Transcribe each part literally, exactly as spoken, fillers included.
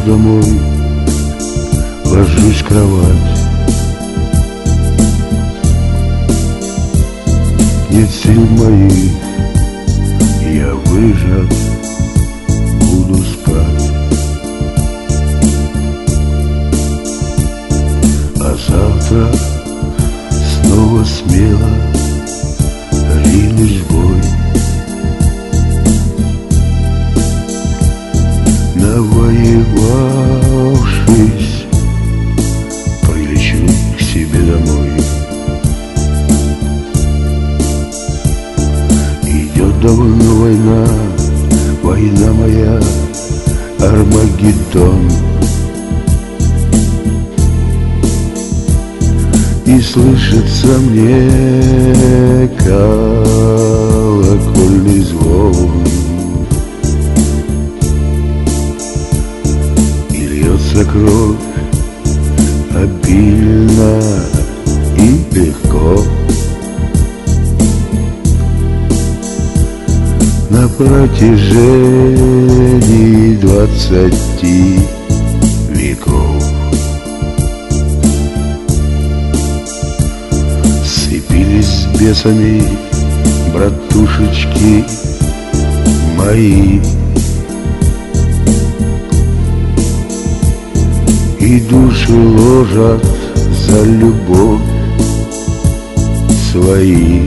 домой, ложусь в кровать. Нет сил моих, я выжат, буду спать. А завтра снова смело ринусь в бой. Навоевавшись, прилечу к себе домой. Идет давно война, война моя, Армагеддон. И слышится мне колокольный звон, и льется кровь обильно и легко. На протяжении двадцати веков сцепились с бесами братушечки мои, и души ложат за любовь свои.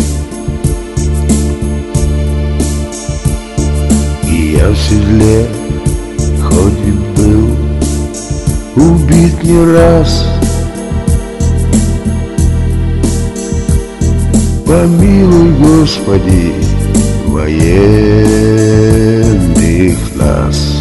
И я в седле, хоть и был убит не раз, помилуй, Господи, военных нас.